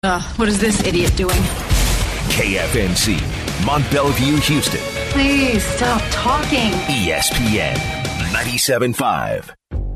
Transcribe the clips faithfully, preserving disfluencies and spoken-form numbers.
Uh, what is this idiot doing? K F N C, Mont Bellevue, Houston. Please stop talking. E S P N ninety-seven point five.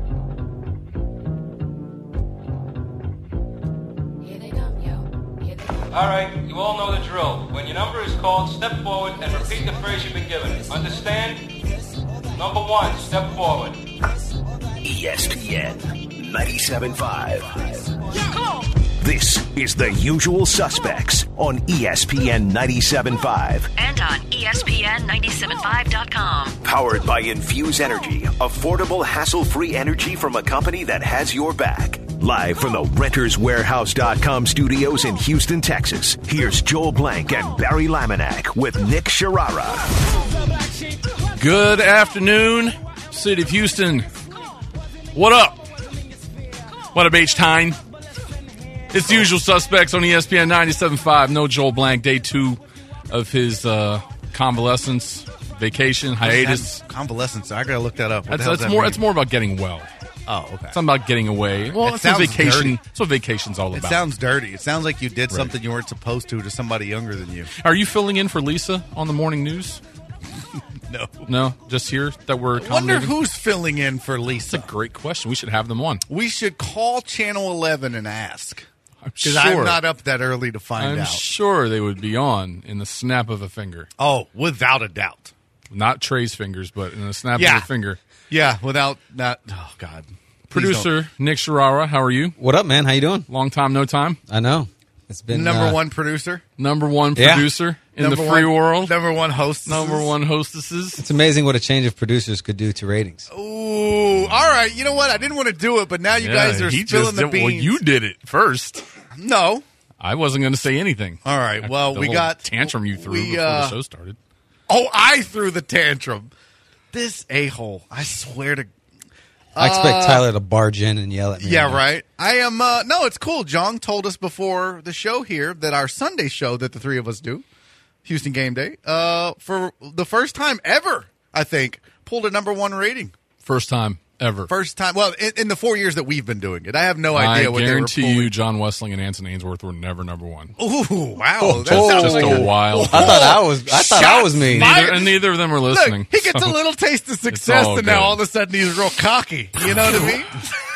All right, you all know the drill. When your number is called, step forward and repeat the phrase you've been given. Understand? Number one, step forward. E S P N ninety-seven point five. This is The Usual Suspects on E S P N ninety-seven point five. And on E S P N ninety-seven five dot com. Powered by Infuse Energy, affordable, hassle-free energy from a company that has your back. Live from the Renters Warehouse dot com studios in Houston, Texas, here's Joel Blank and Barry Laminack with Nick Sharara. Good afternoon, City of Houston. What up? What up, H-Time? It's The Usual Suspects on E S P N ninety-seven point five. No Joel Blank, day two of his uh, convalescence, vacation, hiatus. Convalescence. I gotta look that up. What That's, the hell that's does that more. mean? It's more about getting well. Oh, okay. It's not about getting away. Well, It that's what sounds vacation. dirty. That's what vacation's all It about. sounds dirty. It sounds like you did Right. something you weren't supposed to to somebody younger than you. Are you filling in for Lisa on the morning news? No. No, just here that we're. I wonder accommodating? who's filling in for Lisa. That's a great question. We should have them on. We should call Channel eleven and ask. I'm Because sure. I'm not up that early to find I'm out. sure they would be on in the snap of a finger. Oh, without a doubt. Not Trey's fingers, but in the snap Yeah. of a finger. Yeah, without not. Oh God. Please don't. Producer Nick Sharara, how are you? What up, man? How you doing? Long time, no time. I know. It's been Number uh, one producer Number one Yeah. producer in Number the free one- world. Number one host. Number one hostesses. It's amazing what a change of producers could do to ratings. Ooh, all right. You know what? I didn't want to do it, but now you guys are he spilling just the did, beans. Well, you did it first. No. I wasn't going to say anything. All right. Well, The we little got tantrum you threw we, before uh, the show started. Oh, I threw the tantrum. This a-hole. I swear to. I expect Tyler to barge in and yell at me. Yeah, right now. right. I am. Uh, no, it's cool. John told us before the show here that our Sunday show that the three of us do, Houston Game Day, uh, for the first time ever, I think, pulled a number one rating. First time ever. First time. Well, in, in the four years that we've been doing it, I have no idea I what they were guarantee pulling. you, John Wessling and Anson Ainsworth were never number one. Ooh, wow. Oh, that oh, sounds Just like a wild. I thought I was. I thought I was mean. Shots Neither, and neither of them are listening. Look, he gets so- a little taste of success, all and now good. all of a sudden he's real cocky. You know what I mean?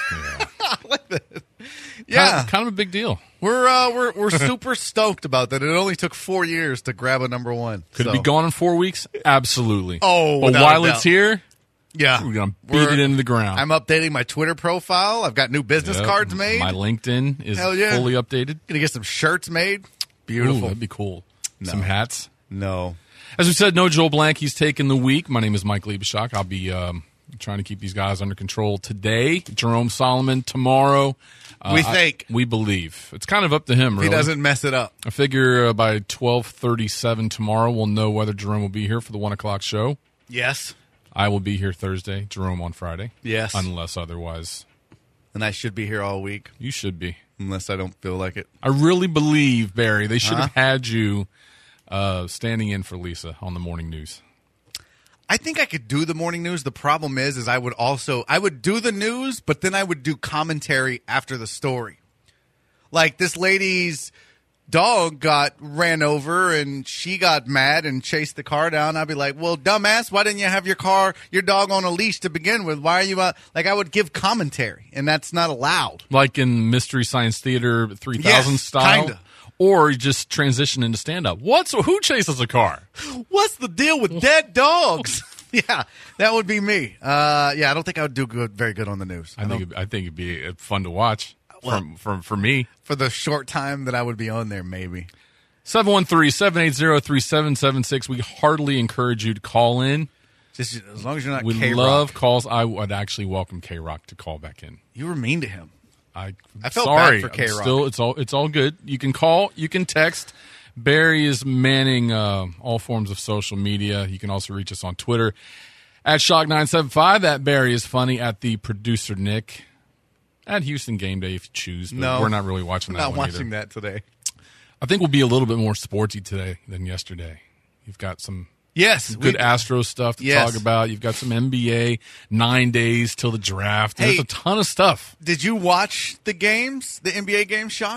I like that. Yeah, Kind, kind of a big deal. we're uh, we're we're super stoked about that. It only took four years to grab a number one. Could So, it be gone in four weeks? Absolutely. Oh, but without while a it's doubt. here, Yeah, we're gonna beat We're- it into the ground. I'm updating my Twitter profile. I've got new business Yep. cards made. My LinkedIn is Hell yeah. fully updated. Gonna get some shirts made. Ooh, Beautiful. that'd be cool. Some hats. no, As we said, no Joel Blank. He's taking the week. My name is Mike Liebeshock. I'll be um, trying to keep these guys under control today. Jerome Solomon tomorrow. Uh, we I- think we believe. It's kind of up to him, really. he doesn't mess it up. I figure uh, by twelve thirty-seven tomorrow, we'll know whether Jerome will be here for the one o'clock show. Yes, I will be here Thursday. Jerome on Friday. Yes. Unless otherwise, and I should be here all week you should be. unless I don't feel like it. I really believe, Barry, they should Huh? have had you uh, standing in for Lisa on the morning news. I think I could do the morning news. The problem is, is I would also I would do the news, but then I would do commentary after the story. Like this lady's dog got ran over and she got mad and chased the car down. I'd be like, "Well, dumbass, why didn't you have your car, your dog on a leash to begin with? Why are you out?" Like I would give commentary, and that's not allowed. Like in Mystery Science Theater three thousand Yes, style? kinda. Or just transition into stand-up. What's Who chases a car? What's the deal with dead dogs? Yeah, that would be me. Uh, yeah, I don't think I would do good, very good on the news. I I think don't- it'd, I think it'd be uh, fun to watch from, from, for me. for the short time that I would be on there, maybe. seven one three, seven eight zero, three seven seven six. We heartily encourage you to call in. Just as long as you're not We K-Rock. love calls. I would actually welcome K-Rock to call back in. You were mean to him. I, I felt sorry. bad for I'm K-Rock. Still, it's all it's all good. You can call. You can text. Barry is manning uh, all forms of social media. You can also reach us on Twitter at Shock nine seven five. At Barry is funny. At the producer Nick. At Houston Game Day if you choose. But No. we're not really watching I'm that not one watching either. that today. I think we'll be a little bit more sporty today than yesterday. You've got some Yes. good we- Astros stuff to Yes. talk about. You've got some N B A, nine days till the draft. Hey. There's a ton of stuff. Did you watch the games, the N B A games, Shock?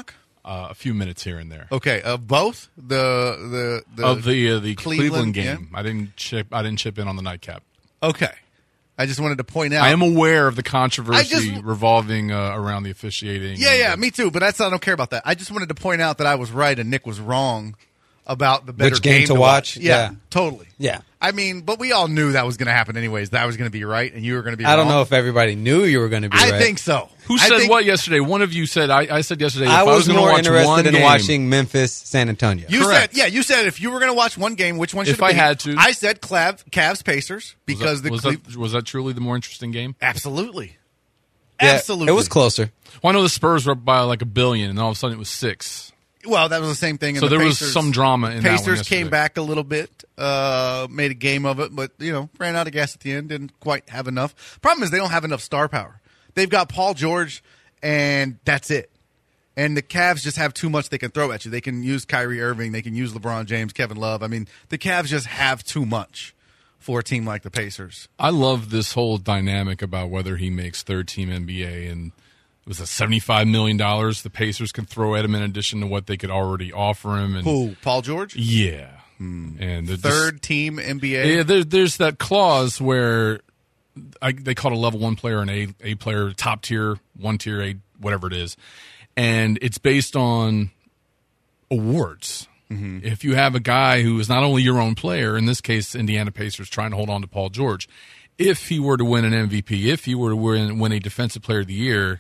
uh, a few minutes here and there. Okay, of both the the, the of the uh, the Cleveland, Cleveland game, yeah. I didn't chip. I didn't chip in on the nightcap. Okay, I just wanted to point out. I am aware of the controversy just, revolving uh, around the officiating. Yeah, yeah, the, me too. But that's I don't care about that. I just wanted to point out that I was right and Nick was wrong about the better Which game to watch? Yeah, Yeah. totally. Yeah. I mean, but we all knew that was going to happen anyways. That I was going to be right, and you were going to be. I don't wrong. know if everybody knew you were going to be I right. think so. Who I said think what yesterday? One of you said. I, I said yesterday. If I I was, was going to more watch one interested in game, watching Memphis, San Antonio. You Correct. said, yeah, you said if you were going to watch one game, which one should If it I be? had to. I said Clav, Cavs Pacers because was that, the was, Cle- that, was that truly the more interesting game? absolutely, Yeah, absolutely, It was closer. Well, I know the Spurs were up by like a billion, and all of a sudden it was six. Well, that was the same thing. In So the there was Pacers. some drama in that one Pacers yesterday. came back a little bit, uh, made a game of it, but you know, ran out of gas at the end. Didn't quite have enough. Problem is, they don't have enough star power. They've got Paul George, and that's it. And the Cavs just have too much they can throw at you. They can use Kyrie Irving, they can use LeBron James, Kevin Love. I mean, the Cavs just have too much for a team like the Pacers. I love this whole dynamic about whether he makes third team N B A and it was a seventy-five million dollars the Pacers can throw at him in addition to what they could already offer him. And Who? Paul George? yeah, and they're just- Third team N B A. Yeah, there, there's that clause where I, they call it a level one player an A A player, top tier, one tier, A whatever it is, and it's based on awards. Mm-hmm. If you have a guy who is not only your own player, in this case, Indiana Pacers trying to hold on to Paul George, if he were to win an M V P, if he were to win, win a Defensive Player of the Year,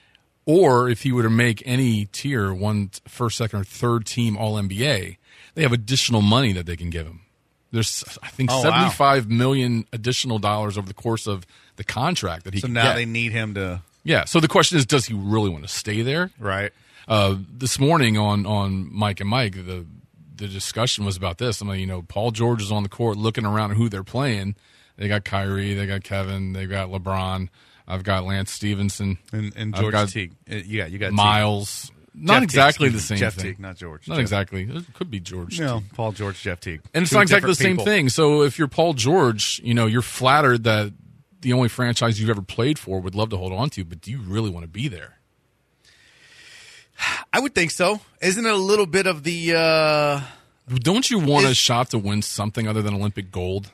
or if he were to make any tier, one, first, second, or third team All N B A, they have additional money that they can give him. There's, I think, Oh, wow. seventy-five million additional dollars over the course of the contract that he So can now get. they need him to. Yeah. So the question is, does he really want to stay there? Right. Uh, this morning on, on Mike and Mike, the the discussion was about this. I mean, you know, Paul George is on the court looking around at who they're playing. They got Kyrie, they got Kevin, they got LeBron. I've got Lance Stevenson And, and I've George got Teague. Uh, Yeah, you got Miles. Teague. Not Jeff exactly Teague, the excuse same me. Jeff thing. Teague, not George. Not Jeff- exactly. It could be George. No, too. Paul George, Jeff Teague. And it's Two not exactly the different same people. thing. So if you're Paul George, you know, you're flattered that the only franchise you've ever played for would love to hold on to, but do you really want to be there? I would think so. Isn't it a little bit of the? Uh, Don't you want a Is- shot to win something other than Olympic gold?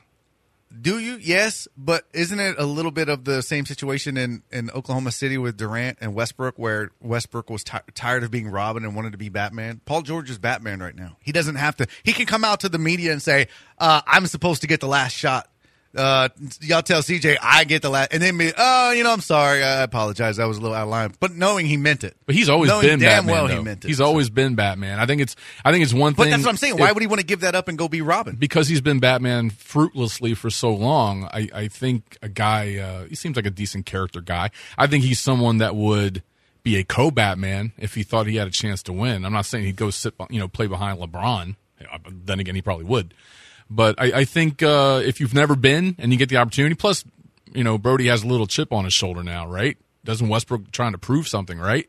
do you? Yes, but isn't it a little bit of the same situation in, in Oklahoma City with Durant and Westbrook, where Westbrook was ti tired of being Robin and wanted to be Batman? Paul George is Batman right now. He doesn't have to. He can come out to the media and say, uh, "I'm supposed to get the last shot." Uh, y'all tell C J I get the last, and then be, oh, you know, I'm sorry, I apologize, that was a little out of line. But knowing he meant it, But he's always knowing been damn Batman. well though. he meant it. He's always been Batman. I think it's. I think it's one But thing. that's what I'm saying. Why if- would he want to give that up and go be Robin? Because he's been Batman fruitlessly for so long. I, I think a guy. Uh, he seems like a decent character guy. I think he's someone that would be a co-Batman if he thought he had a chance to win. I'm not saying he'd go sit, you know, play behind LeBron. Then again, he probably would. But I, I think uh, if you've never been and you get the opportunity, plus, you know, Brody has a little chip on his shoulder now, right? Doesn't Westbrook trying to prove something, right?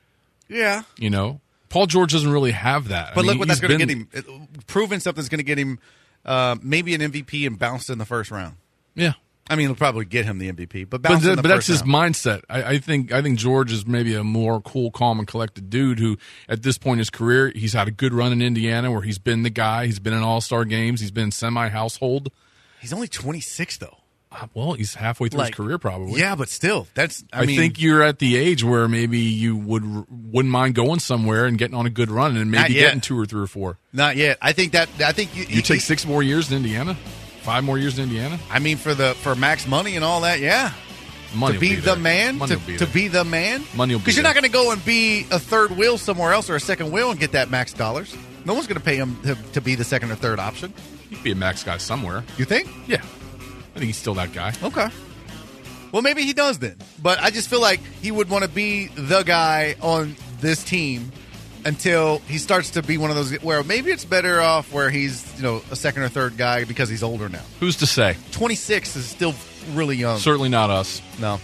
Yeah. You know, Paul George doesn't really have that. But I mean, look what that's he's going to been- get him. It- Proving something's going to get him uh, maybe an M V P and bounced in the first round. Yeah. I mean, it'll probably get him the M V P, but But, bounce in th- the but that's first his round. mindset. I, I think I think George is maybe a more cool, calm, and collected dude who, at this point in his career, he's had a good run in Indiana where he's been the guy. He's been in All Star games. He's been semi household. He's only twenty-six though. Uh, well, he's halfway through Like, his career, probably. Yeah, but still, that's. I, I, mean, think you're at the age where maybe you would wouldn't mind going somewhere and getting on a good run and Not maybe yet. getting two or three or four. not yet. I think that. I think you, You take six more years in Indiana, five more years in Indiana. I mean, for the for max money and all that, yeah. Money to will be, be the there. man, Money to, will be to there. be the man, Money will be because you're there. not going to go and be a third wheel somewhere else or a second wheel and get that max dollars. No one's going to pay him to, to be the second or third option. He'd be a max guy somewhere. You think? Yeah, I think he's still that guy. Okay. Well, maybe he does then. But I just feel like he would want to be the guy on this team until he starts to be one of those where maybe it's better off where he's, you know, a second or third guy because he's older now. Who's to say? twenty-six is still really young. Certainly not us. No.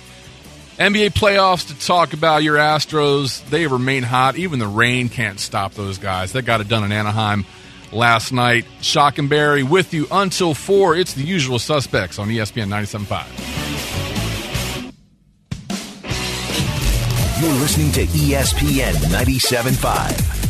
N B A playoffs to talk about your Astros. They remain hot. Even the rain can't stop those guys. They got it done in Anaheim last night. Shock and Barry with you until four. It's the usual suspects on E S P N ninety-seven point five. You're listening to E S P N ninety-seven point five.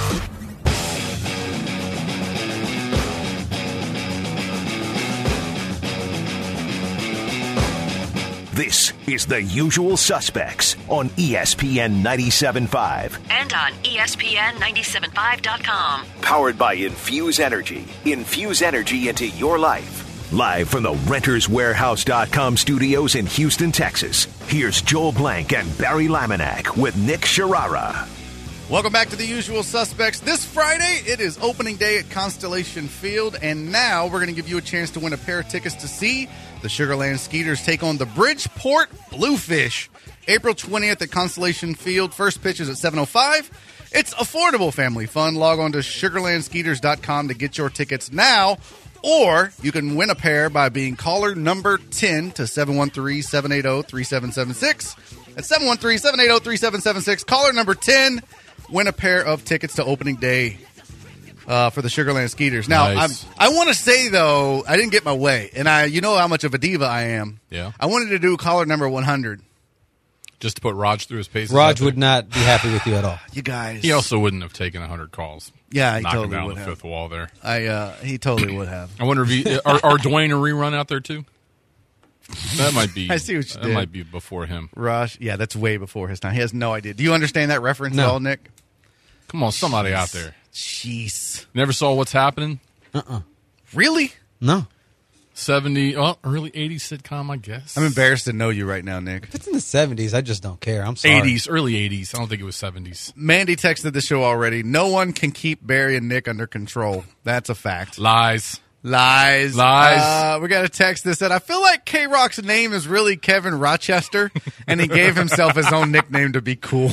This is The Usual Suspects on E S P N ninety-seven point five. And on E S P N ninety-seven point five dot com. Powered by Infuse Energy. Infuse energy into your life. Live from the Renters Warehouse dot com studios in Houston, Texas. Here's Joel Blank and Barry Laminack with Nick Sharara. Welcome back to The Usual Suspects. This Friday, it is opening day at Constellation Field, and now we're going to give you a chance to win a pair of tickets to see the Sugarland Skeeters take on the Bridgeport Bluefish. April twentieth at Constellation Field. First pitch is at seven oh five. It's affordable family fun. Log on to sugarland skeeters dot com to get your tickets now, or you can win a pair by being caller number ten to seven one three, seven eight zero, three seven seven six. That's seven one three, seven eight zero, three seven seven six. Caller number ten. Win a pair of tickets to opening day uh, for the Sugarland Skeeters. Now, Nice. I'm, I want to say, though, I didn't get my way. And I, you know how much of a diva I am. Yeah. I wanted to do caller number one hundred. Just to put Raj through his paces. Raj out there. would not be happy with you at all. You guys. He also wouldn't have taken one hundred calls. Yeah, he knocking totally down would the have. fifth wall there. I, uh, he totally would have. I wonder if he are, are Dwayne a rerun out there too. That might be. I see what you that did. might be before him. Rush. Yeah, that's way before his time. He has no idea. Do you understand that reference No. at all, Nick? Come on, somebody out there. Jeez. Never saw What's Happening? Really? No. seventy, well, early eighties sitcom, I guess. I'm embarrassed to know you right now, Nick. If it's in the seventies, I just don't care. I'm sorry. eighties, early eighties. I don't think it was seventies. Mandy texted the show already. No one can keep Barry and Nick under control. That's a fact. Lies. Lies. Lies. Uh, we got a text that said, I feel like K-Rock's name is really Kevin Rochester, and he gave himself his own nickname to be cool.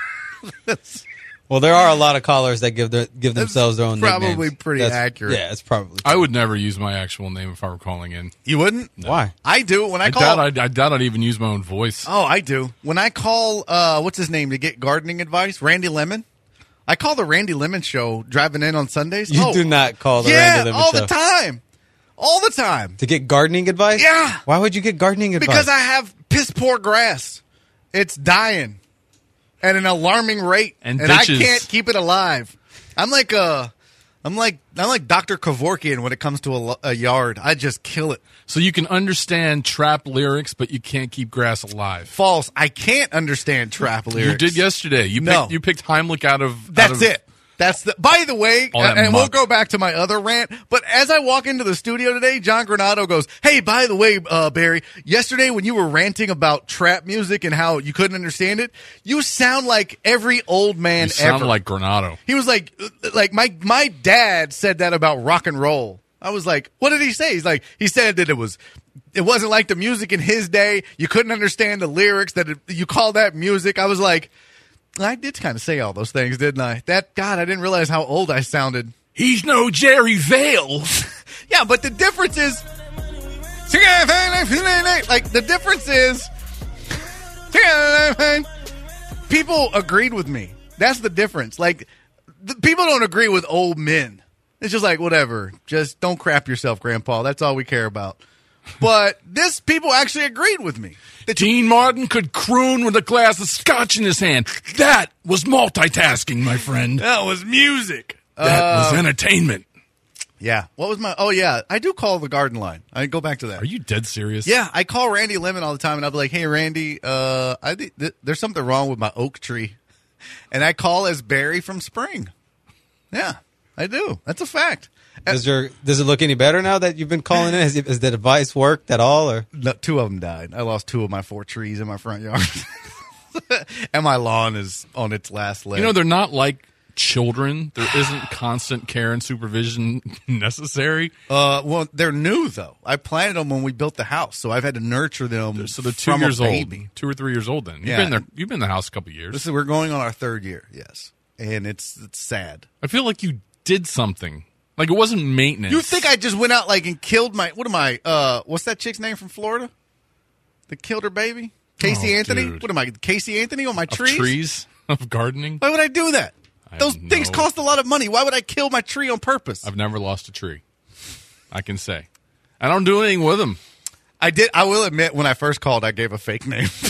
Well, there are a lot of callers that give their, give themselves their own probably nicknames. pretty That's- accurate. Yeah, it's probably I would never use my actual name if I were calling in. You wouldn't? Why? I do. When I, I call... doubt I'd, I doubt I'd even use my own voice. Oh, I do. When I call, uh, what's his name, to get gardening advice? Randy Lemon. I call the Randy Lemon Show driving in on Sundays. You oh, do not call the yeah, Randy Lemon all Show. the time. All the time. To get gardening advice? Yeah. Why would you get gardening advice? Because I have piss poor grass. It's dying at an alarming rate, And I ditches. can't keep it alive. I'm like uh I'm like I'm like Doctor Kevorkian when it comes to a, a yard. I just kill it. So you can understand trap lyrics, but you can't keep grass alive. False. I can't understand trap lyrics. You did yesterday. You No. picked, you picked Heimlich out of. out That's of- it. That's the. By the way, All that and we'll muck. go back to my other rant. But as I walk into the studio today, John Granado goes, "Hey, by the way, uh, Barry, yesterday when you were ranting about trap music and how you couldn't understand it, you sound like every old man You sound ever." like Granado. He was like, like my my dad said that about rock and roll. I was like, what did he say? He's like, he said that it was, it wasn't like the music in his day. You couldn't understand the lyrics. That it, you call that music. I was like. I did kind of say all those things, didn't I? That God, I didn't realize how old I sounded. He's no Jerry Vale. Yeah, but the difference is, like the difference is, people agreed with me. That's the difference. Like the, people don't agree with old men. It's just like whatever. Just don't crap yourself, Grandpa. That's all we care about. But this people actually agreed with me. Dean Martin could croon with a glass of scotch in his hand. That was multitasking, my friend. That was music. That Uh, was entertainment. Yeah. What was my? Oh yeah, I do call the garden line. I go back to that. Are you dead serious? Yeah, I call Randy Lemon all the time, and I'll be like, "Hey, Randy, uh, I think th- there's something wrong with my oak tree," and I call as Barry from Spring. Yeah, I do. That's a fact. Does your does it look any better now that you've been calling in? Has, it- has the advice worked at all? Or No, two of them died. I lost two of my four trees in my front yard, and my lawn is on its last leg. You know, they're not like children. There isn't constant care and supervision necessary. uh, well, they're new though. I planted them when we built the house, so I've had to nurture them. So they're two from a years old, baby. two or three years old. Then you've Yeah. been there. You've been in the house a couple years. This is we're going on our third year. Yes, and it's it's sad. I feel like you did something. Like it wasn't maintenance. You think I just went out like and killed my what am I? Uh, what's that chick's name from Florida? That killed her baby, Casey Oh, Anthony. dude. What am I? Casey Anthony on my of trees? trees of gardening? Why would I do that? I Those have things no- cost a lot of money. Why would I kill my tree on purpose? I've never lost a tree. I can say. I don't do anything with them. I did. I will admit, when I first called, I gave a fake name.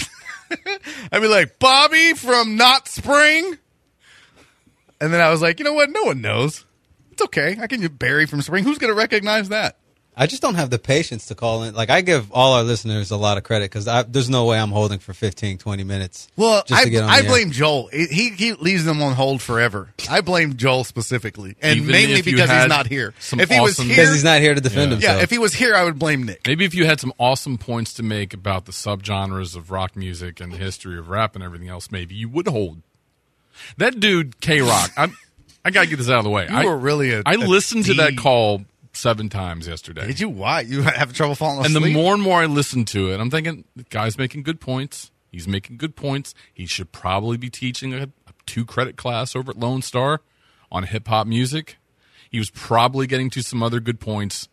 I'd be like, Bobby from Not Spring. And then I was like, you know what? No one knows. It's okay. I can use Barry from Spring. Who's going to recognize that? I just don't have the patience to call in. Like, I give all our listeners a lot of credit because there's no way I'm holding for fifteen, twenty minutes. Well, just I, to get on I the blame air. Joel. He he leaves them on hold forever. I blame Joel specifically, and Even mainly if you because he's had not here. some If he was awesome- here, Because he's not here to defend Yeah. himself. yeah, if he was here, I would blame Nick. Maybe if you had some awesome points to make about the subgenres of rock music and the history of rap and everything else, maybe you would hold. That dude, K-Rock, I I got to get this out of the way. You I, were really a- I a listened to that D. call seven times yesterday. Did you? Why? You having trouble falling And asleep? the more and more I listen to it, I'm thinking, the guy's making good points. He's making good points. He should probably be teaching a, a two-credit class over at Lone Star on hip-hop music. He was probably getting to some other good points.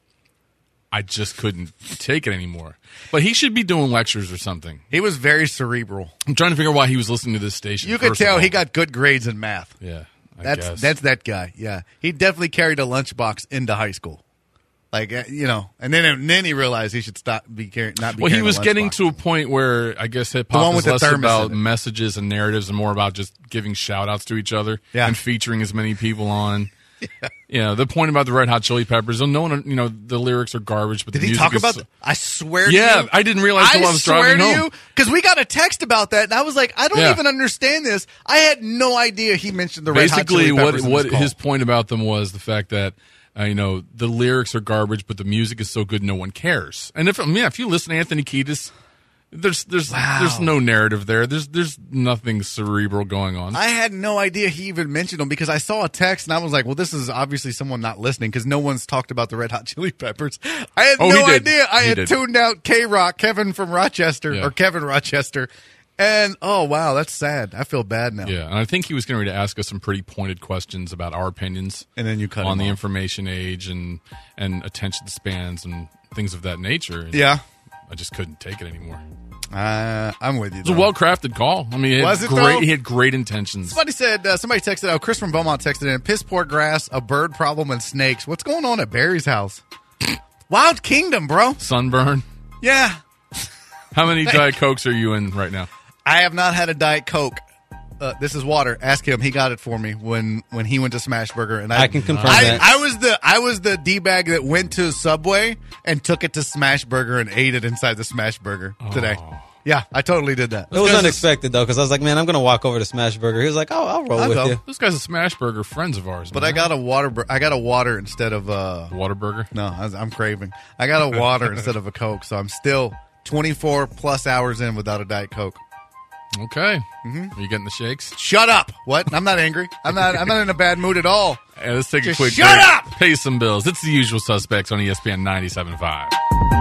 I just couldn't take it anymore. But he should be doing lectures or something. he was very cerebral. I'm trying to figure out why he was listening to this station. You could first of tell all. he got good grades in math. Yeah, I That's guess. that's that guy. Yeah, he definitely carried a lunchbox into high school. Like uh, you know, and then and then he realized he should stop be carrying not be. Well, he carrying a was getting lunchbox. to a point where I guess hip The one hop with is the less thermos about in it. messages and narratives and more about just giving shout outs to each other Yeah. and featuring as many people on. Yeah. You know, the point about the Red Hot Chili Peppers, no one, you know, the lyrics are garbage, but Did the he music talk is about? so- The, I swear. Yeah, to you, I didn't realize till I was swear driving to home. you because we got a text about that, and I was like, I don't Yeah. even understand this. I had no idea he mentioned the Red Hot Basically, Chili what Peppers in what this call. his point about them was the fact that uh, you know the lyrics are garbage, but the music is so good, no one cares. And if I mean, yeah, if you listen to Anthony Kiedis, there's there's there's no narrative there. There's there's nothing cerebral going on. I had no idea he even mentioned them because I saw a text and I was like, well, this is obviously someone not listening because no one's talked about the Red Hot Chili Peppers. I had Oh, no he did. idea. I He had did. tuned out K-Rock, Kevin from Rochester, Yeah. or Kevin Rochester. And, oh, wow, that's sad. I feel bad now. Yeah, and I think he was going to ask us some pretty pointed questions about our opinions, And then you cut on him the off. information age and and attention spans and things of that nature. And Yeah. I just couldn't take it anymore. Uh, I'm with you. It was a though. well crafted call. I mean, it Was had it, great. though? He had great intentions. Somebody said, uh, somebody texted, oh, Chris from Beaumont texted in, piss poor grass, a bird problem, and snakes. What's going on at Barry's house? Wild Kingdom, bro. Sunburn. Yeah. How many Diet Cokes are you in right now? I have not had a Diet Coke. Uh, this is water. Ask him. He got it for me when, when he went to Smashburger, and I, I can confirm I, that. I was the I was the d bag that went to Subway and took it to Smashburger and ate it inside the Smashburger today. Oh. Yeah, I totally did that. It was guys- unexpected, though, because I was like, man, I'm going to walk over to Smashburger. He was like, oh, I'll roll I'll with go. you. Those guys at Smashburger, friends of ours. But man. I got a water. bur- I got a water instead of uh. Whataburger. No, I was- I'm craving. I got a water instead of a Coke, so I'm still twenty-four plus hours in without a Diet Coke. Okay. Mm-hmm. Are you getting the shakes? Shut up! What? I'm not angry. I'm not. I'm not in a bad mood at all. Hey, let's take Just a quick shut break. up! Pay some bills. It's the usual suspects on E S P N ninety-seven point five.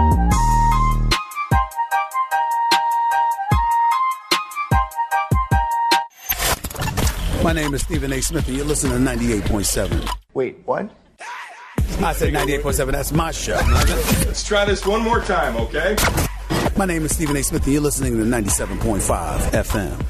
My name is Stephen A. Smith, and you're listening to ninety-eight point seven. Wait, what? I said ninety-eight point seven. That's my show. Let's try this one more time, okay? My name is Stephen A. Smith, and you're listening to ninety-seven point five F M.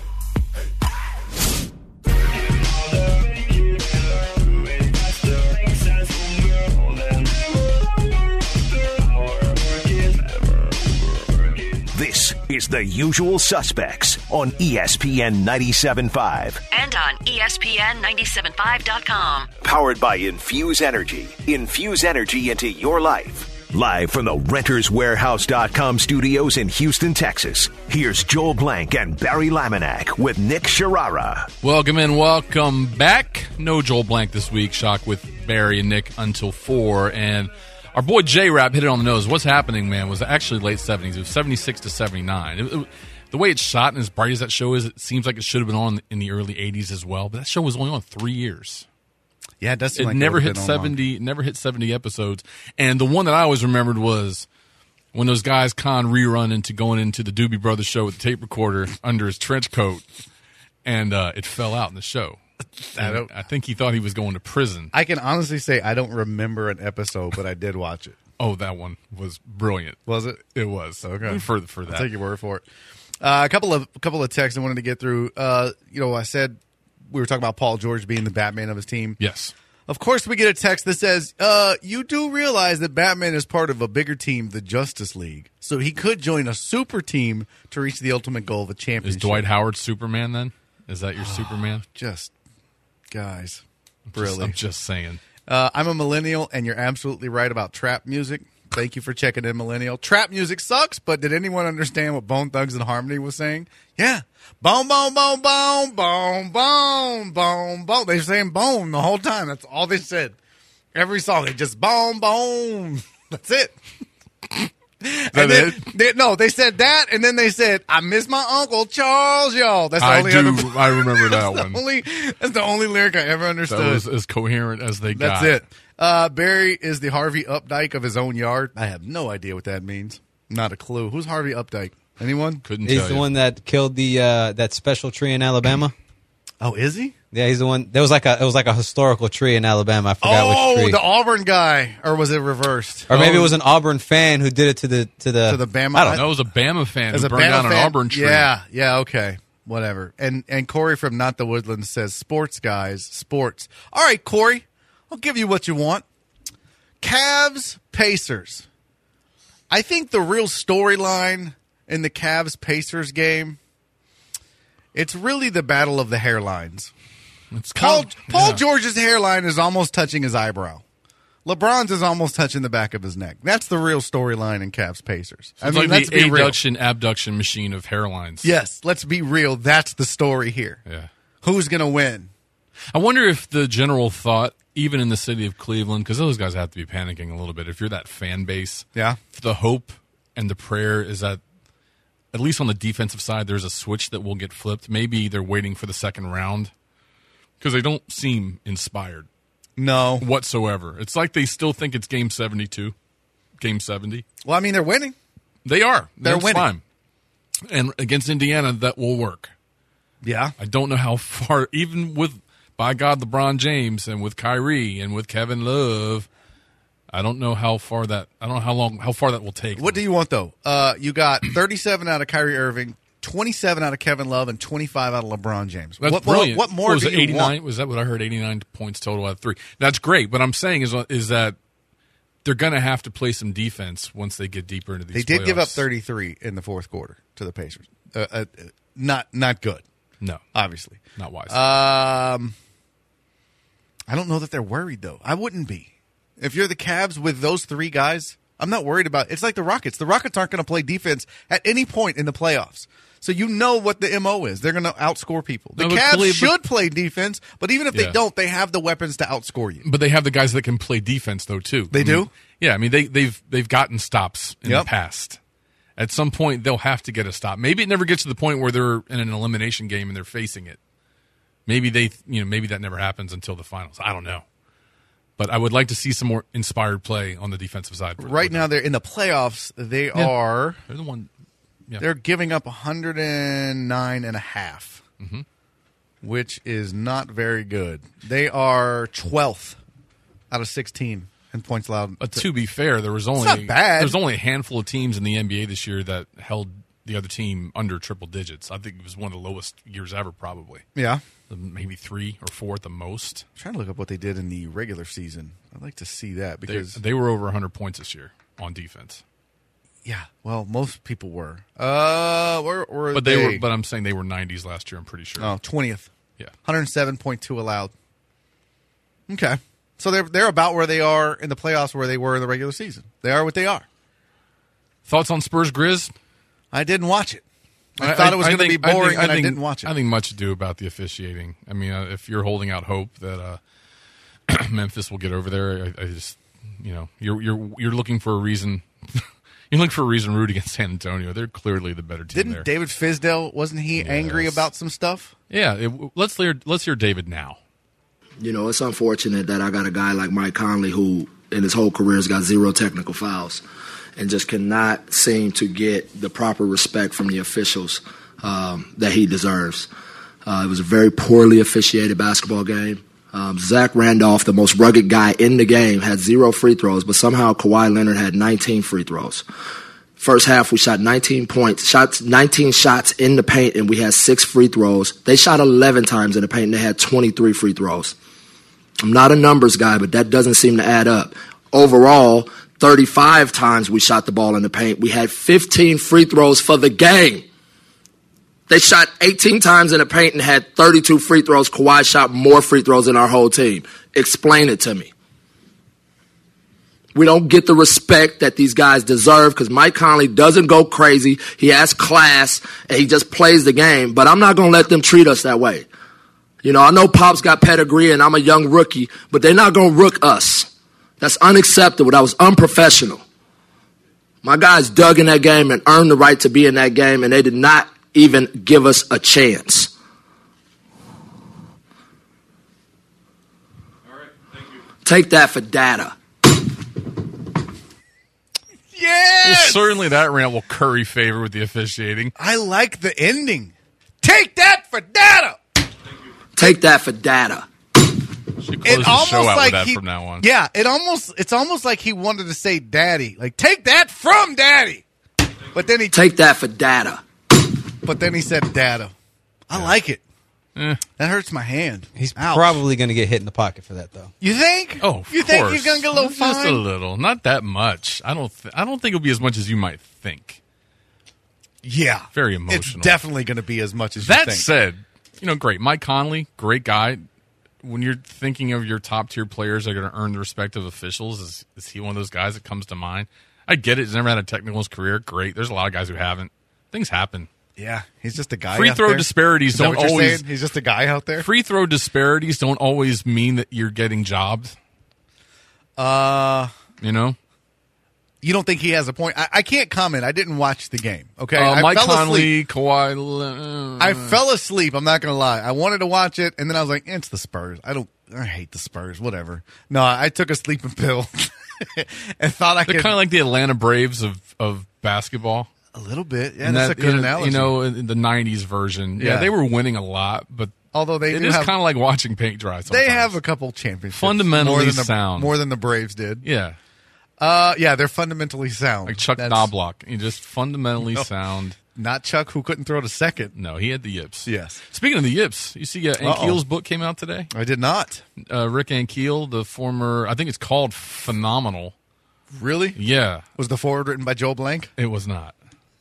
This is The Usual Suspects on E S P N ninety-seven point five. And on E S P N ninety-seven point five dot com. Powered by Infuse Energy. Infuse energy into your life. Live from the Renters Warehouse dot com studios in Houston, Texas. Here's Joel Blank and Barry Laminack with Nick Sharara. Welcome and welcome back. No Joel Blank this week. Shock with Barry and Nick until four. And our boy J-Rap hit it on the nose. What's happening, man, was actually late seventies. It was seventy-six to seventy-nine. It, it, the way it's shot and as bright as that show is, it seems like it should have been on in the early eighties as well. But that show was only on three years. Yeah, it does seem It like never would've hit been on long. seventy. Never hit seventy episodes. And the one that I always remembered was when those guys con rerun into going into the Doobie Brothers show with the tape recorder under his trench coat, and uh, it fell out in the show. I don't- I think he thought he was going to prison. I can honestly say I don't remember an episode, but I did watch it. Oh, that one was brilliant. Was it? It was. Okay. For for that. I'll take your word for it. Uh, a couple of a couple of texts I wanted to get through. Uh, you know, I said we were talking about Paul George being the Batman of his team. Yes. Of course, we get a text that says, uh, you do realize that Batman is part of a bigger team, the Justice League. So he could join a super team to reach the ultimate goal of a Is championship. Dwight Howard Superman then? Is that your Superman? Just, guys, Just- really. I'm just saying. Uh, I'm a millennial, and you're absolutely right about trap music. Thank you for checking in, millennial. Trap music sucks, but did anyone understand what Bone Thugs and Harmony was saying? Yeah. Bone, bone, bone, bone, bone, bone, bone, bone. They were saying bone the whole time. That's all they said. Every song, they just bone, bone. That's it. Is that And then, it? They, no, they said that, and then they said, I miss my Uncle Charles, y'all. That's the I only do. other. I remember that that's one. The only, that's the only lyric I ever understood. That was as coherent as they That's got. it. Uh, Barry is the Harvey Updike of his own yard. I have no idea what that means. Not a clue. Who's Harvey Updike? Anyone? Couldn't He's tell the you. one that killed the uh, that special tree in Alabama. Oh, is he? Yeah, he's the one. There was like a it was like a historical tree in Alabama. I forgot Oh, which tree. the Auburn guy, or was it reversed? Or maybe Oh, it was an Auburn fan who did it to the to the To the Bama- I don't That know. was a Bama fan as who a burned Bama down an fan. Auburn tree. Yeah, yeah, okay, whatever. And and Corey from Not the Woodlands says, "Sports guys, sports." All right, Corey, I'll give you what you want. Cavs Pacers. I think the real storyline in the Cavs Pacers game, it's really the battle of the hairlines. It's Paul kind of- Paul yeah. George's hairline is almost touching his eyebrow. LeBron's is almost touching the back of his neck. That's the real storyline in Cavs Pacers. I It's mean, like let's the be real. abduction abduction machine of hairlines. Yes, let's be real. That's the story here. Yeah. Who's going to win? I wonder if the general thought, even in the city of Cleveland, because those guys have to be panicking a little bit. If you're that fan base, Yeah. the hope and the prayer is that, at least on the defensive side, there's a switch that will get flipped. Maybe they're waiting for the second round because they don't seem inspired No. whatsoever. It's like they still think it's game seventy-two, game seventy. Well, I mean, they're winning. They are. They're That's winning. fine. And against Indiana, that will work. Yeah. I don't know how far, even with, by God, LeBron James and with Kyrie and with Kevin Love, I don't know how far that, I don't know how long, how far that will take. What do you want, though? Uh, you got thirty-seven out of Kyrie Irving, twenty-seven out of Kevin Love, and twenty-five out of LeBron James. That's what, brilliant. What, what more was do it you eighty-nine? want? Was that what I heard? eighty-nine points total out of three. That's great. What I'm saying is, is that they're going to have to play some defense once they get deeper into these They did give up playoffs. thirty-three in the fourth quarter to the Pacers. Uh, uh, not not good, No, obviously. not wise. Um, I don't know that they're worried, though. I wouldn't be. If you're the Cavs with those three guys, I'm not worried about it. It's like the Rockets. The Rockets aren't going to play defense at any point in the playoffs. So you know what the M O is. They're going to outscore people. The No, but Cavs Cleve- should play defense, but even if they Yeah. don't, they have the weapons to outscore you. But they have the guys that can play defense, though, too. They I mean, do? Yeah, I mean, they, they've they've gotten stops in Yep. the past. At some point, they'll have to get a stop. Maybe it never gets to the point where they're in an elimination game and they're facing it. Maybe they, you know, maybe that never happens until the finals. I don't know. But I would like to see some more inspired play on the defensive side. for- Right now, they're in the playoffs. They Yeah. are they're the one. Yeah. they're giving up one hundred nine and a half, Mm-hmm. which is not very good. They are twelfth out of sixteen in points allowed. But to be fair, there was only not bad. There's only a handful of teams in the N B A this year that held the other team under triple digits. I think it was one of the lowest years ever, probably. Yeah. Maybe three or four at the most. I'm trying to look up what they did in the regular season. I'd like to see that They, because, they were over one hundred points this year on defense. yeah, well, most people were. Uh, where were But they, were. But I'm saying they were nineties last year. I'm pretty sure. oh, twentieth. Yeah. one hundred seven point two allowed. Okay. So they're, they're about where they are in the playoffs where they were in the regular season. They are what they are. Thoughts on Spurs Grizz? I didn't watch it. I, thought it was going to be think- I boring, think- and I, think- didn't watch it. I think much ado about the officiating. I mean, uh, if you're holding out hope that uh, Memphis will get over there, I, I just, you know, you're you're you're looking for a reason. You're looking for a reason to root against San Antonio. They're clearly the better team Didn't there. David Fizdale, wasn't he angry Yes. about some stuff? Yeah, it, let's hear let's hear David now. You know, it's unfortunate that I got a guy like Mike Conley who, in his whole career, has got zero technical fouls and just cannot seem to get the proper respect from the officials um, that he deserves. Uh, it was a very poorly officiated basketball game. Um, Zach Randolph, the most rugged guy in the game, had zero free throws, but somehow Kawhi Leonard had nineteen free throws. First half, we shot nineteen points, shots, nineteen shots in the paint, and we had six free throws. They shot eleven times in the paint, and they had twenty-three free throws. I'm not a numbers guy, but that doesn't seem to add up. Overall, thirty-five times we shot the ball in the paint. We had fifteen free throws for the game. They shot eighteen times in the paint and had thirty-two free throws. Kawhi shot more free throws than our whole team. Explain it to me. We don't get the respect that these guys deserve because Mike Conley doesn't go crazy. He has class, and he just plays the game. But I'm not going to let them treat us that way. You know, I know Pop's got pedigree, and I'm a young rookie, but they're not going to rook us. That's unacceptable. That was unprofessional. My guys dug in that game and earned the right to be in that game, and they did not even give us a chance. All right, thank you. Take that for data. Yes! Well, certainly that rant will curry favor with the officiating. I like the ending. Take that for data. Take that for data. Should close It the almost show out like with that he, from now on. yeah, it almost it's almost like he wanted to say daddy. Like, take that from daddy. But then he Take that for data. but then he said data. I like it. Eh. That hurts my hand. He's Ouch. probably going to get hit in the pocket for that, though. You think? Oh, of you think course. he's gonna get a little Just fine? a little, not that much. I don't. Th- I don't think it'll be as much as you might think. Yeah, Very It's emotional. definitely going to be as much as you That think. said, you know, great. Mike Conley, great guy. When you're thinking of your top tier players that are going to earn the respect of officials, is is he one of those guys that comes to mind? I get it. He's never had a technical in his career. Great. There's a lot of guys who haven't. Things happen. Yeah, he's just a guy. Free out throw there. disparities Is that don't what you're always. saying? He's just a guy out there. Free throw disparities don't always mean that you're getting jobbed. Uh, You know, you don't think he has a point? I, I can't comment. I didn't watch the game. Okay, uh, I Mike fell Conley, asleep. Kawhi. Uh, I fell asleep. I'm not going to lie. I wanted to watch it, and then I was like, "It's the Spurs. I don't. I hate the Spurs. Whatever." No, I took a sleeping pill and thought I They're could. kind of like the Atlanta Braves of of basketball. A little bit. Yeah, And that's that, a good you know, analogy. You know, in the nineties version, yeah, Yeah. they were winning a lot, but although they it do is have, kind of like watching paint dry. Sometimes. they have a couple championships. Fundamentally more than the, sound. more than the Braves did. yeah, Uh, yeah, they're fundamentally sound. like Chuck That's Knobloch. You just fundamentally No. sound. Not Chuck, who couldn't throw to second. No, he had the yips. Yes. Speaking of the yips, you see, uh, Ankiel's book came out today. I did not. Uh, Rick Ankiel, the former, I think it's called Phenomenal. Really? Yeah, Was the forward written by Joe Blank? it was not.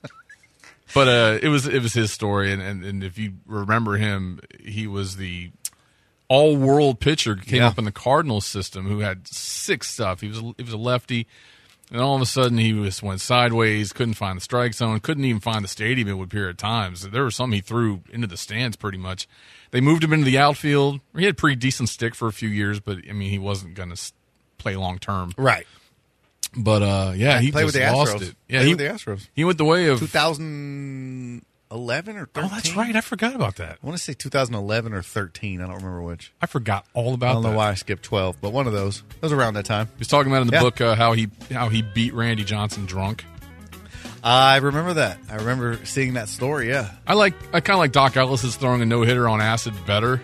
But uh, it was it was his story, and, and, and if you remember him, he was the all-world pitcher came Yeah. up in the Cardinals system who had sick stuff. He was he was a lefty, and all of a sudden he was went sideways, couldn't find the strike zone, couldn't even find the stadium. It would appear at times. There was some he threw into the stands pretty much. They moved him into the outfield. He had a pretty decent stick for a few years, but I mean he wasn't going to play long term. Right. But uh, yeah, he Played just with the lost Astros. it. Yeah, Played he with the Astros. He went the way of two thousand eleven or thirteen? Oh, that's right. I forgot about that. I want to say two thousand eleven or thirteen. I don't remember which. I forgot all about I don't that. know why I skipped twelve, but one of those. It was around that time. He was talking about in the Yeah. book uh, how he how he beat Randy Johnson drunk. I remember that. I remember seeing that story, yeah. I like I kind of like Doc Ellis is throwing a no hitter on acid better.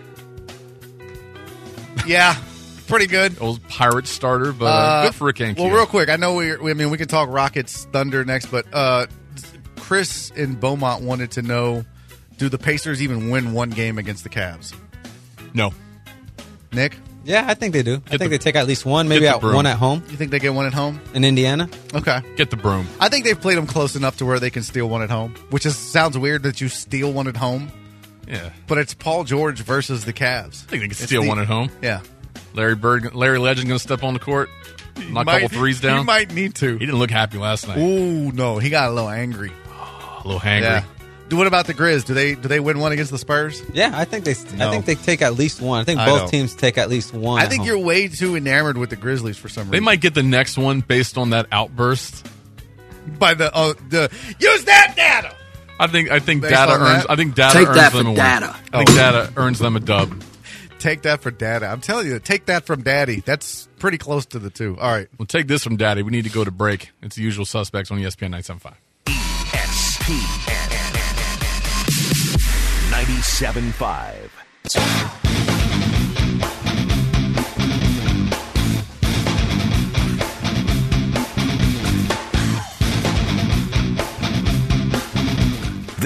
Yeah, pretty good. Old Pirate starter, but uh, Uh, good for Rick Ankiel. Well, real quick, I know we. I mean, we can talk Rockets Thunder next, but uh, Chris in Beaumont wanted to know: do the Pacers even win one game against the Cavs? No. Nick, Yeah, I think they do. I Get think the- they take at least one, maybe get the out broom. one at home you think they get one at home? in Indiana. Okay, Get the broom. I think they've played them close enough to where they can steal one at home. Which is sounds weird that you steal one at home, Yeah. but it's Paul George versus the Cavs. I think they can It's steal the- one at home. Yeah, Larry Bird, Larry Legend going to step on the court, knock a Might- couple threes down. He might need to. He didn't look happy last night. Ooh, no, he got a little angry. A little hangry. Yeah. Do what about the Grizz? Do they do they win one against the Spurs? Yeah, I think they. No. I think they take at least one. I think I both know. teams take at least one. I at think home. you're way too enamored with the Grizzlies for some reason. They might get the next one based on that outburst. by the oh the use that data. I think I think Based data on earns. that? I think data Take earns that them for a win. data. I think Oh. data earns them a dub. Take that for data. I'm telling you, take that from Daddy. That's pretty close to the two. All right. We'll take this from Daddy. We need to go to break. It's the usual suspects on E S P N nine seventy-five. E S P N ninety-seven point five.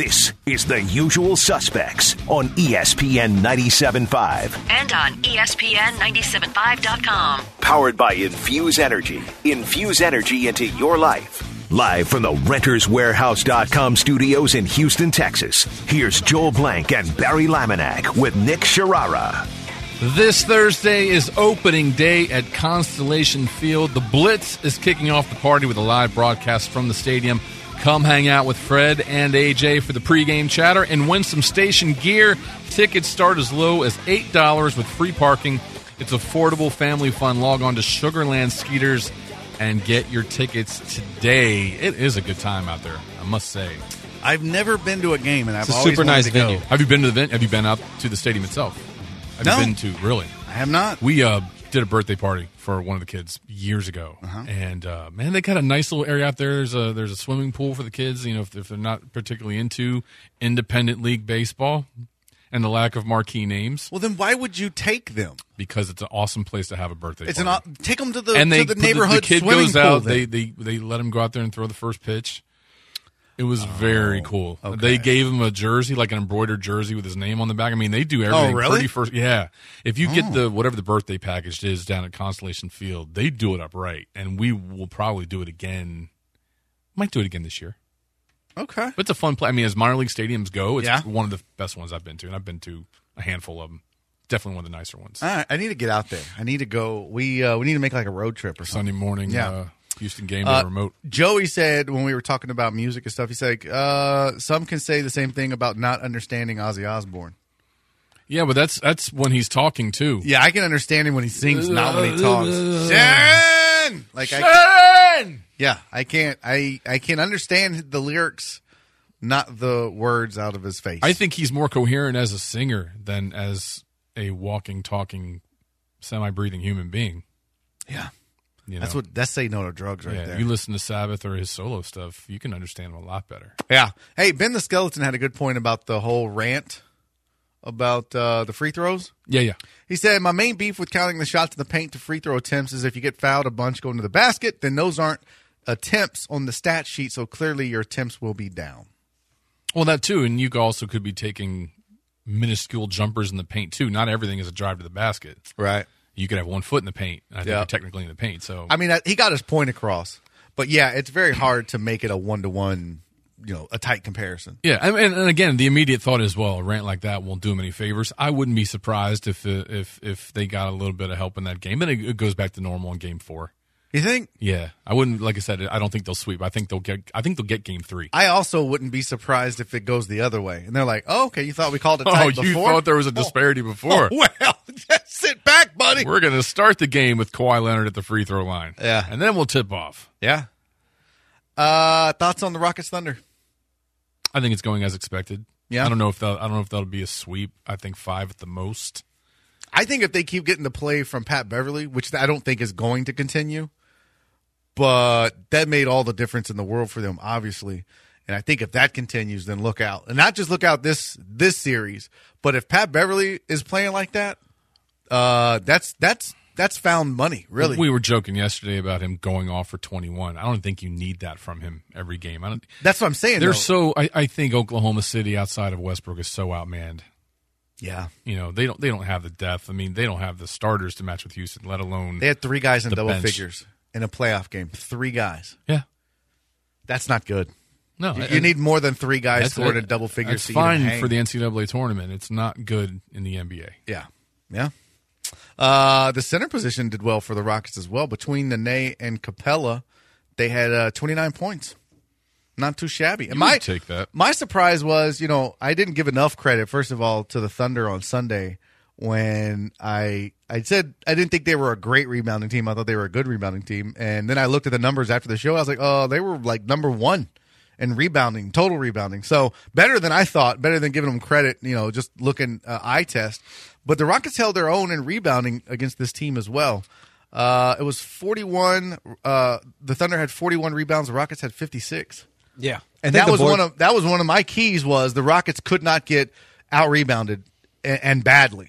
This is The Usual Suspects on E S P N ninety-seven point five. And on E S P N ninety-seven five dot com. Powered by Infuse Energy. Infuse energy into your life. Live from the Renters Warehouse dot com studios in Houston, Texas, here's Joel Blank and Barry Laminack with Nick Sharara. This Thursday is opening day at Constellation Field. The Blitz is kicking off the party with a live broadcast from the stadium. Come hang out with Fred and A J for the pregame chatter and win some station gear. Tickets start as low as eight dollars with free parking. It's affordable, family fun. Log on to Sugarland Skeeters and get your tickets today. It is a good time out there, I must say. I've never been to a game, and I've It's a always super wanted nice to venue. go. Have you been to the event? Have you been out to the stadium itself? Have No. you been to, really? I have not. We uh, did a birthday party for one of the kids years ago, Uh-huh. and uh, man, they got a nice little area out there. There's a there's a swimming pool for the kids. You know, if, if they're not particularly into independent league baseball and the lack of marquee names, Well, then why would you take them? because it's an awesome place to have a birthday It's an party. au- take them to the and they to the put the- neighborhood the kid swimming goes pool. out. then. They they they let him go out there and throw the first pitch. It was very cool. okay. They gave him a jersey, like an embroidered jersey with his name on the back. I mean, they do everything really? pretty first. Yeah, if you Oh. get the whatever the birthday package is down at Constellation Field, they do it up right, and we will probably do it again. Might do it again this year. Okay. But it's a fun play. I mean, as minor league stadiums go, it's Yeah. one of the best ones I've been to, and I've been to a handful of them. Definitely one of the nicer ones. All right, I need to get out there. I need to go. We uh, we need to make like a road trip or something. Sunday morning, Yeah. uh, Houston game Uh, day remote. Joey said when we were talking about music and stuff, he said uh, some can say the same thing about not understanding Ozzy Osbourne. Yeah, but that's that's when he's talking too. Yeah, I can understand him when he sings, not when he talks. Sharon, like I, Sharon! yeah, I can't. I I can understand the lyrics, not the words out of his face. I think he's more coherent as a singer than as a walking, talking, semi-breathing human being. yeah, You that's know? what that's say no to drugs right yeah, there. you listen to Sabbath or his solo stuff, you can understand him a lot better. Yeah. Hey, Ben the Skeleton had a good point about the whole rant about uh, the free throws. Yeah, yeah. He said, my main beef with counting the shots in the paint to free throw attempts is if you get fouled a bunch going to the basket, then those aren't attempts on the stat sheet, so clearly your attempts will be down. Well, that too, and you also could be taking minuscule jumpers in the paint too. Not everything is a drive to the basket. Right. You could have one foot in the paint. I think Yeah. you're technically in the paint. So I mean, he got his point across. But, yeah, it's very hard to make it a one-to-one, you know, a tight comparison. yeah, and, and and again, the immediate thought is, well, a rant like that won't do him any favors. I wouldn't be surprised if uh, if if they got a little bit of help in that game. Then it, it goes back to normal in Game Four. You think? Yeah, I wouldn't. Like I said, I don't think they'll sweep. I think they'll get. I think they'll get Game Three. I also wouldn't be surprised if it goes the other way. And they're like, oh, okay, you thought we called it Oh, tight you before? thought there was a disparity before? Oh, well, just sit back, buddy. We're going to start the game with Kawhi Leonard at the free throw line. Yeah. and then we'll tip off. Yeah. Uh, thoughts on the Rockets Thunder? I think it's going as expected. Yeah. I don't know if that. I don't know if that'll be a sweep. I think five at the most. I think if they keep getting the play from Pat Beverly, which I don't think is going to continue, but that made all the difference in the world for them, obviously. And I think if that continues, then look out. And not just look out this this series, but if Pat Beverly is playing like that, uh, that's that's that's found money, really. We were joking yesterday about him going off for twenty-one. I don't think you need that from him every game. I don't. That's what I'm saying. They're though. so. I, I think Oklahoma City outside of Westbrook is so outmanned. Yeah. You know, they don't. They don't have the depth. I mean, they don't have the starters to match with Houston, let alone They had three guys in the double bench. figures in a playoff game. Three guys. Yeah. That's not good. No, You, and- you need more than three guys That's scoring it. a double figure. That's to even fine hang. for the N C double A tournament. It's not good in the N B A. Yeah, yeah. Uh, the center position did well for the Rockets as well. Between Nene and Capella, they had uh, twenty-nine points. Not too shabby. And You my would take that. my surprise was, you know, I didn't give enough credit, first of all, to the Thunder on Sunday when I I said I didn't think they were a great rebounding team. I thought they were a good rebounding team. And then I looked at the numbers after the show. I was like, oh, they were like number one in rebounding, total rebounding. So better than I thought, better than giving them credit, you know, just looking uh, eye test. But the Rockets held their own in rebounding against this team as well. Uh, it was forty-one. Uh, the Thunder had forty-one rebounds. The Rockets had fifty-six. Yeah, And that was one of that was one of my keys was the Rockets could not get out rebounded and, and badly.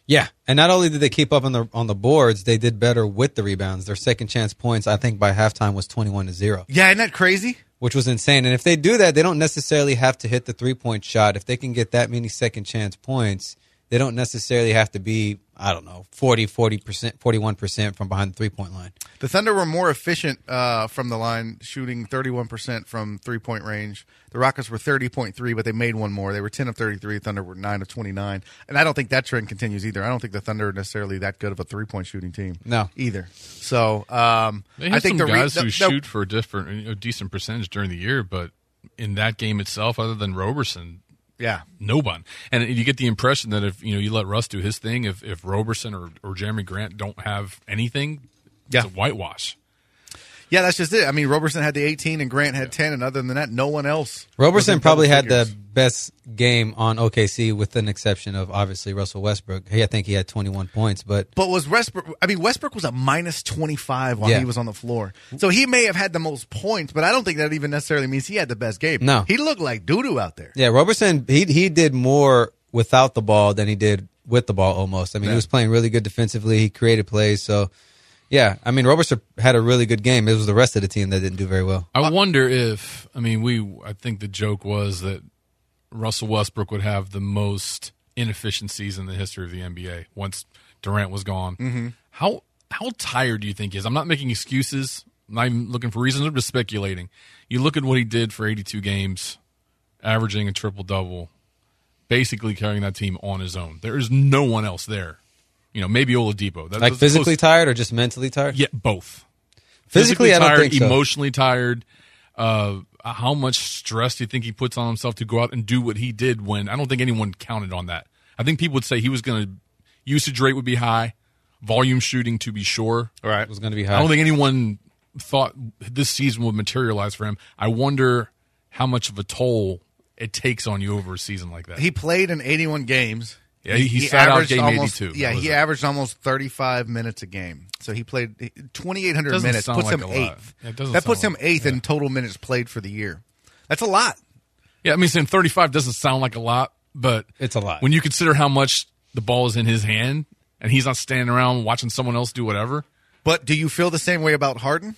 Yeah, and not only did they keep up on the on the boards, they did better with the rebounds. Their second chance points, I think, by halftime was twenty-one to zero. Yeah, isn't that crazy? Which was insane. And if they do that, they don't necessarily have to hit the three-point shot. If they can get that many second chance points, they don't necessarily have to be, I don't know, forty, forty percent, forty-one percent from behind the three-point line. The Thunder were more efficient uh, from the line, shooting thirty-one percent from three-point range. The Rockets were thirty point three, but they made one more. They were ten of thirty-three. Thunder were nine of twenty-nine. And I don't think that trend continues either. I don't think the Thunder are necessarily that good of a three-point shooting team. No. Either. So um, They have I think some the re- guys the, who the, shoot for a different, a decent percentage during the year, but in that game itself, other than Roberson, yeah, no one. And you get the impression that if you know you let Russ do his thing, if if Roberson or, or Jeremy Grant don't have anything, yeah. it's a whitewash. Yeah, that's just it. I mean, Roberson had the eighteen and Grant had ten, and other than that, no one else. Roberson probably had figures. the best game on O K C, with an exception of obviously Russell Westbrook. He, I think he had twenty-one points, but but was Westbrook? I mean, Westbrook was a minus twenty-five while Yeah. he was on the floor, so he may have had the most points, but I don't think that even necessarily means he had the best game. No. He looked like doo doo out there. yeah, Roberson he he did more without the ball than he did with the ball. Almost. I mean, Yeah. he was playing really good defensively. He created plays. So, yeah, I mean, Roberson had a really good game. It was the rest of the team that didn't do very well. I wonder if I mean we. I think the joke was that Russell Westbrook would have the most inefficiencies in the history of the N B A once Durant was gone. Mm-hmm. How how tired do you think he is? I'm not making excuses. I'm not even looking for reasons. I'm just speculating. You look at what he did for eighty-two games, averaging a triple-double, basically carrying that team on his own. There is no one else there. You know, maybe Oladipo. That, Like that's physically close. tired or just mentally tired? Yeah, both. Physically, I don't tired, think so. emotionally tired. Uh, how much stress do you think he puts on himself to go out and do what he did when I don't think anyone counted on that? I think people would say he was going to usage rate would be high, volume shooting to be sure. All right. It was going to be high. I don't think anyone thought this season would materialize for him. I wonder how much of a toll it takes on you over a season like that. He played in eighty-one games. Yeah, he, he sat out averaged game almost, eighty-two. Yeah, That was he it. averaged almost thirty-five minutes a game. So he played twenty-eight hundred Doesn't minutes, sound puts like him a lot. eighth. Yeah, it doesn't that puts sound him like- eighth yeah. in total minutes played for the year. That's a lot. Yeah, I mean, saying thirty-five doesn't sound like a lot, but It's a lot. when you consider how much the ball is in his hand and he's not standing around watching someone else do whatever. But do you feel the same way about Harden?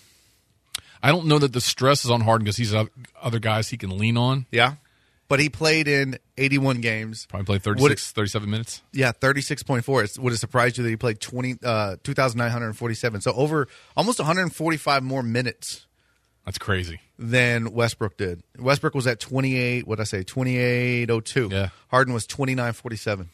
I don't know that the stress is on Harden because he's oth- other guys he can lean on. Yeah. But he played in eighty-one games. Probably played Would thirty-six, thirty-seven minutes. Yeah, thirty-six point four. It's, would it surprise you that he played twenty, uh, two thousand nine hundred forty-seven? So over almost one hundred forty-five more minutes That's crazy. than Westbrook did. Westbrook was at twenty-eight, what did I say, twenty-eight oh two. Yeah. Harden was twenty-nine forty-seven.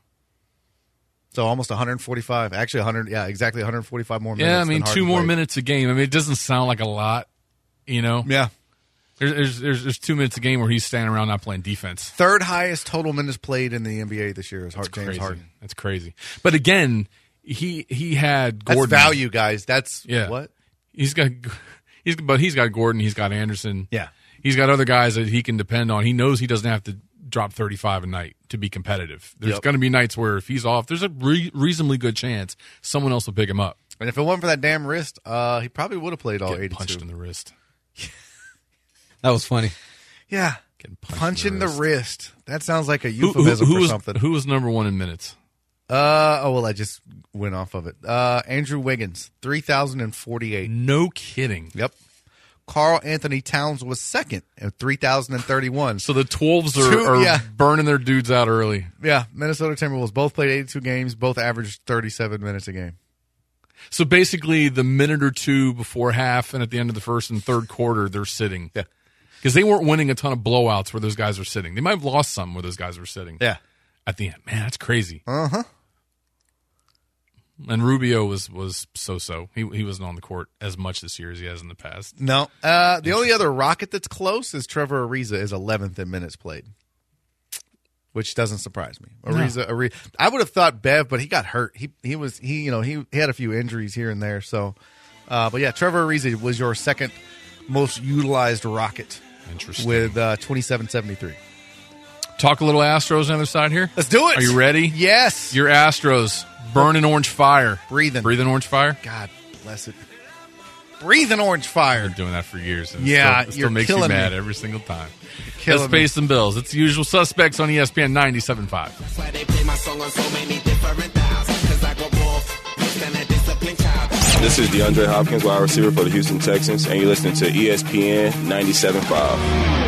So almost one hundred forty-five. Actually, one hundred, yeah, exactly one hundred forty-five more minutes. Yeah, I mean, than two Harden more played. minutes a game. I mean, it doesn't sound like a lot, you know? Yeah. There's, there's, there's, there's two minutes a game where he's standing around not playing defense. Third highest total minutes played in the N B A this year is Hart, That's James crazy. Harden. That's crazy. But again, he he had Gordon. That's value, guys. That's Yeah. what? He's got, he's but he's got Gordon. He's got Anderson. Yeah. He's got other guys that he can depend on. He knows he doesn't have to drop thirty-five a night to be competitive. There's Yep. going to be nights where if he's off, there's a re- reasonably good chance someone else will pick him up. And if it wasn't for that damn wrist, uh, he probably would have played all Getting eighty-two. punched in the wrist. That was funny. Yeah. Getting punched Punching in the the wrist. That sounds like a Who, who, euphemism who for was, something. who was number one in minutes? Uh, oh, well, I just went off of it. Uh, Andrew Wiggins, three thousand forty-eight. No kidding. Yep. Carl Anthony Towns was second at three thousand thirty-one. So the twelves are, Two- are yeah. burning their dudes out early. Yeah, Minnesota Timberwolves both played eighty-two games, both averaged thirty-seven minutes a game. So basically, the minute or two before half and at the end of the first and third quarter, they're sitting. Yeah. Because they weren't winning a ton of blowouts where those guys were sitting. They might have lost some where those guys were sitting. Yeah. At the end. Man, that's crazy. Uh-huh. And Rubio was was so-so. He he wasn't on the court as much this year as he has in the past. No. Uh, the only other Rocket that's close is Trevor Ariza is eleventh in minutes played, which doesn't surprise me. Ariza, Ariza I would have thought Bev, but he got hurt. He he was he you know he, he had a few injuries here and there. So, uh, but yeah, Trevor Ariza was your second most utilized Rocket. Interesting. With uh, twenty-seven seventy-three. Talk a little Astros on the other side here. Let's do it. Are you ready? Yes. Your Astros, burning orange fire. Breathing. Breathing orange fire? God bless it. Breathing orange fire. Been doing that for years. And Yeah, it still, it you're still makes you killing mad me. every single time. killing Let's me. pay some bills. It's the usual suspects on E S P N ninety-seven point five. That's why they play my song on so many different dials. This is DeAndre Hopkins, wide receiver for the Houston Texans, and you're listening to E S P N ninety-seven point five.